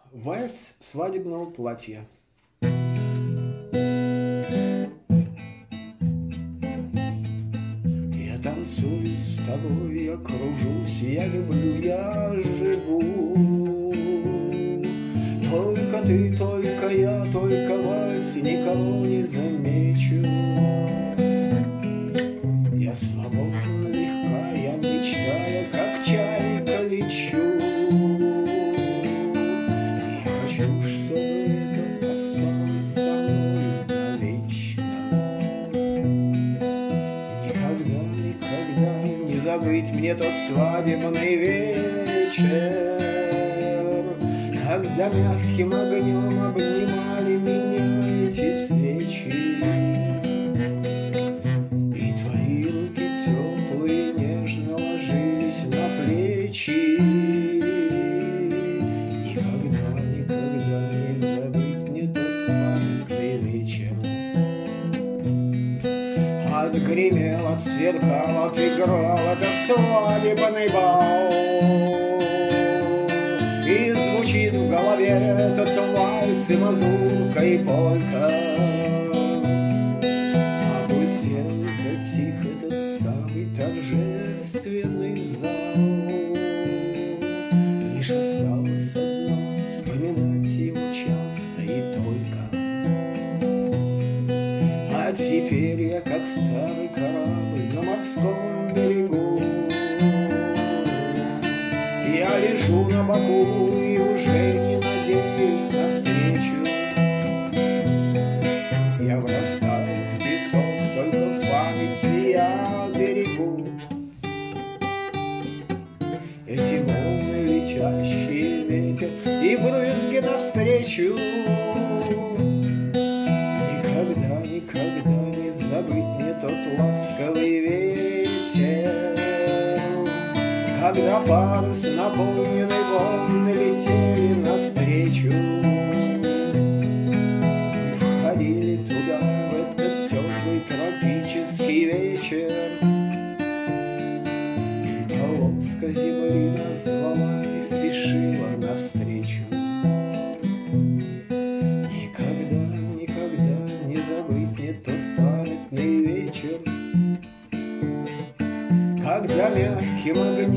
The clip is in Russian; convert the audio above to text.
Вальс свадебного платья. Я танцую с тобой, я кружусь, я люблю, я живу. Только ты, только я, только вальс, никого не замечу. Я свободна, легка, я мечтая, как чайка лечу. И хочу, чтобы это осталось со мной навечно. Никогда, никогда не забыть мне тот свадебный вечер, когда мягким огнем обнимали меня эти свечи. И твои руки теплые нежно ложились на плечи. Никогда, никогда не забыть мне тот памятный вечер. Отгремел, отсверкал, отыграл этот свадебный бал. И звучит в голове этот вальс, и мазурка, и полька. Опустел затих этот самый торжественный зал. Лишь осталось одно — вспоминать его часто и только. А теперь я, как старый корабль на морском берегу, я лежу на боку и уже не надеюсь на встречу. Я врастаю в песок, только в памяти я берегу эти волны, летящие ветер и брызги навстречу. Никогда, никогда не забыть мне тот ласковый ветер, когда парус, наполненный волны, летели навстречу. Мы входили туда, в этот теплый тропический вечер, и полоска земли нас звала и спешила навстречу. Никогда, никогда не забыть мне тот памятный вечер, когда мягким огнем